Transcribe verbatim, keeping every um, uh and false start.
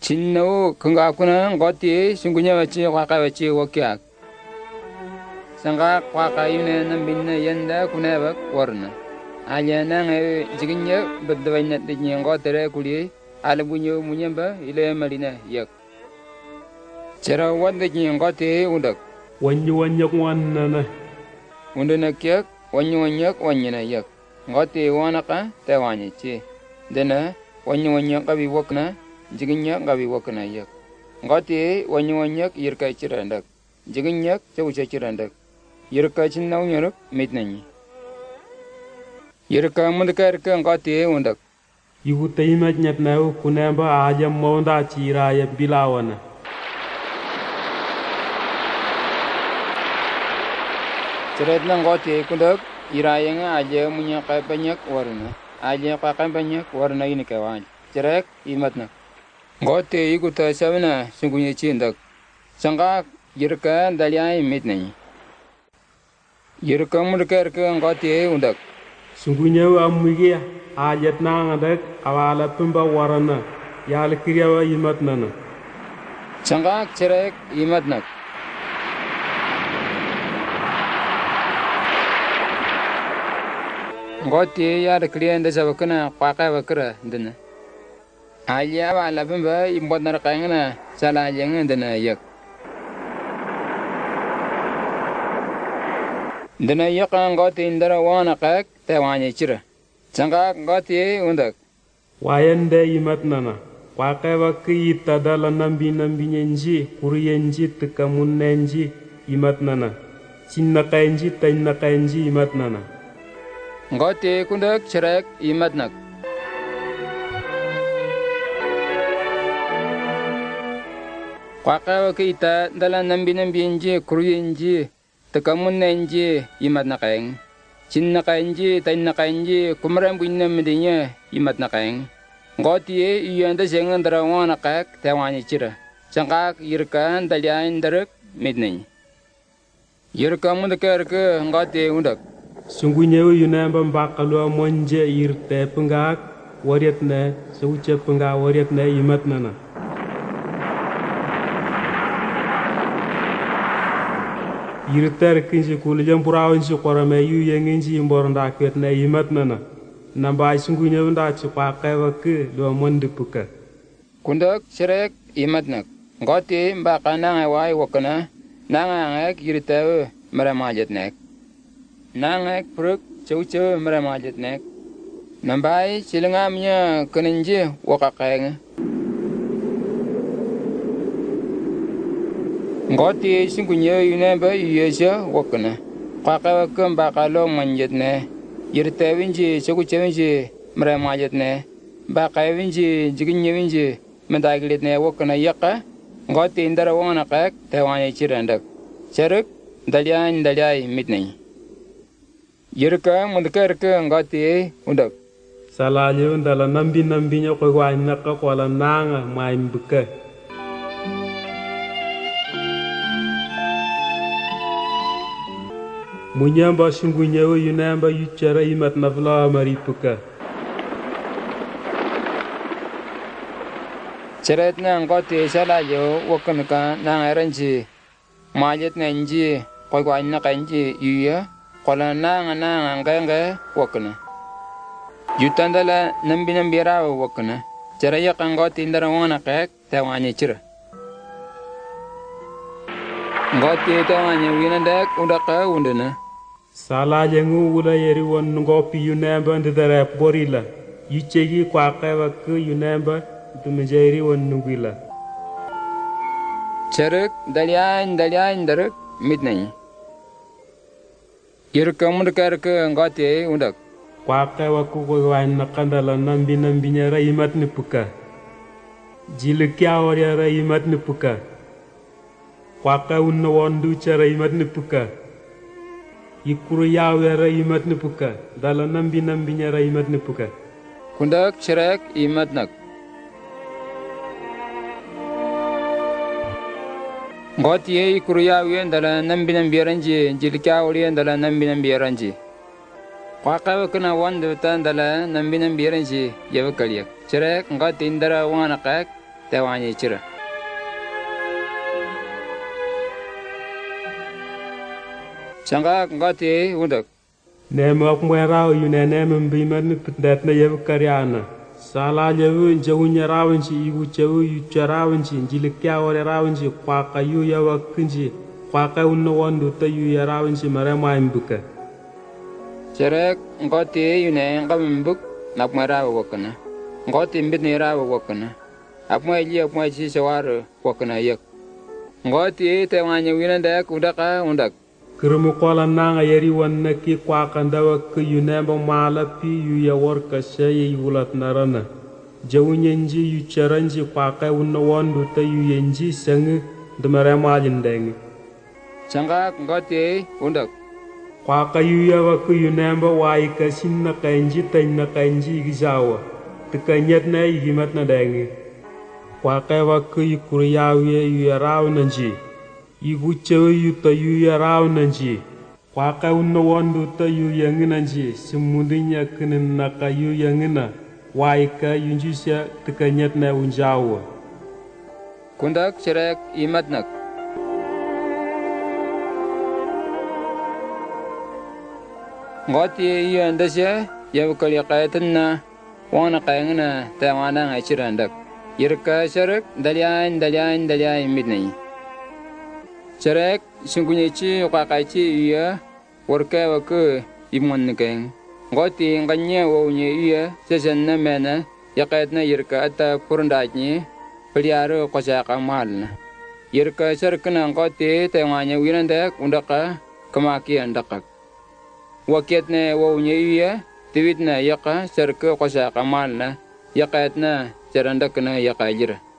진노 근가꾸는 거티 신구녀같이 과까같이 워키악 상가 과까유네는 민네 연다 구네박 워르나 알야낭에 지긴여 bedwainatdinya ngotere kuli alabunyo munyamba ile marina yak Cara waddinya ngote undak wanyu wanyak wannana undana kyak wanyu wanyak wanyana yak ngote wanaka tawanye chi dana wanyu wanyak kabi wakna jiginya kabi wakna yak ngote wanyu wanyak yirka chirandak jiginya chawcha chirandak yirka chinnaw nyarak mitnani yirka mundkarka ngote undak igu taymat nyatnaw kunamba ajam mawnda chiraya bilawana Ceritna ngote kundak irayanga aja munya banyak warna aja pakai banyak warna ini kawan cerek imatna ngote ikuta sabna sungguhnya cindak sangka yirka daliai mitnani yirka mundkarka ngote undak sungguhnya amugia ajat nangadak awala pemba warana yal kiriyawa imatnana sangka cerek imatna Ngote ya da kliyan da sabakana kwaka bakara dana aja ba la pemba imbot nar kayangna sala jang dana yak dana yak ngote indara wana kak tawanya chira sangka ngote undak wayande imatnana kwaka bakki tadala nambi nambi nyenji kuriyenji tikamunenji imatnana cinna kayenji tayna kayenji imatnana ngote kundak cerek imatnak kwaka kita dalam nambi nambi nji kuruyenji tekamunenji imatnakaeng cinnakaenji tainakaenji kumram bunna medinya imatnakaeng ngote iyanda sengan darawana kak tawani cira cangkak yirkan dalian darak midnai yirka mundakar ke ngote undak sungguhnya yunamba mbakalu monje irte pengak wariatna seuce pengak wariatna imatnana irter kinji kulijam purawan si korame yu yenginji imbornda kwetna imatnana namba sungguhnya nda cipakai wake do mondipuka kundak cerek imatnak ngote mbakana ngawai wakana nangangak irte maramajatnek Nangek peruk cau-cau meramajet nek. Nambai silengamnya kenenje wakakeng. Ngoti sungguhnya yunamba yuyesya wakana. Kaka wakam bakalo manjet ne. Yirte winji cau-cau winji meramajet ne. Bakai winji jiginya winji mendaglit ne wakana yaka. Ngoti indara wana kak tewanya cirandak. Ceruk dalian daliai mitnai. Yirka mundkarka ngote undak salaje undala nambi nambi nya ko wa naka ko la nanga may mbuka munyamba sungunya yunamba yuchara imat nafla maripuka ceretna ngote salaje wakanka nangaranji majet nanji ko wa naka nji yuya Kola nanga nanga nganga wakana. Yutandala nambi nambi rawa wakana. Caraya kanggoti indara wana kak tawanya cira. Ngoti tawanya winandak undaka undana. Sala jengu ula yeri won ngopi yunamba ndara borila. Yuchegi kwa kawa ku yunamba tumejeri won nugila. Carak dalian dalian darak midnai. Yirka mundkarka ngote undak kwaka waku ko wan nakandala nambi nambi nya raimat ni puka jilkya warya raimat ni puka kwaka unna wondu cha raimat ni puka ikuru yawe raimat ni puka dala nambi nambi nya raimat ni puka kundak cerek imatnak Ngotiye kuruya wiyan dala nambi nambi aranji jilkya waliyan dala nambi nambi aranji Kwaka wakana wandu tan dala nambi nambi aranji yawakaliyak Cerek ngoti indara wana kak tawanye chira changa ngati undak nem ak mweraw yu ne nem biman pndat na yev karyana sala jevu jawunya rawanchi igu chewu yu charawanchi jilikya wore rawanchi kwaka yu yawa kunji kwaka unno wandu ta yu yarawanchi mare maimbuka Cerek ngoti yune ngambuk nak mara wakana ngoti mbit ni ra wakana apma ili apma chi sawar wakana yak ngoti te wanya winanda kudaka undak Keremu kola nanga yeri wanna ki kwaka ndawa ke yunemba mala pi yu ya warka shaye yulat narana jawu nyenji yu charanji kwaka unna wandu ta yu yenji sangi demare majin dengi Changa ngoti undak Kwaka yu ya waka yunemba wai ka sinna kanji tanna kanji gizawa tika nyet na yimat na dengi Kwaka waka yu kuriyawe yu ya raw nanji Igu chewe yu ta yu ya raw nanji Kwaka unna wandu ta yu yangi nanji Semudinya kenen naka yu yangina Wai ka yunjisya tika nyet na unjawa Kundak cerek imatnak Ngoti yu andasya yaw kali qayatanna wana qayangna tawana ngachirandak Yirka cerek dalyan dalyan dalyan midnai Cerek sungkunyichi kwakaichi iya warka waka imon nikeng Ngoti nganya wawnya iya sesanna mena yakayatna yirka ata purundajnya Peliara kwasaka malna Yirka cerkna ngoti tawanya wirandak undaka kemaki andakak Waketna wawnya iya tiwitna yaka cerka kwasaka malna yakayatna cerandakna yakajira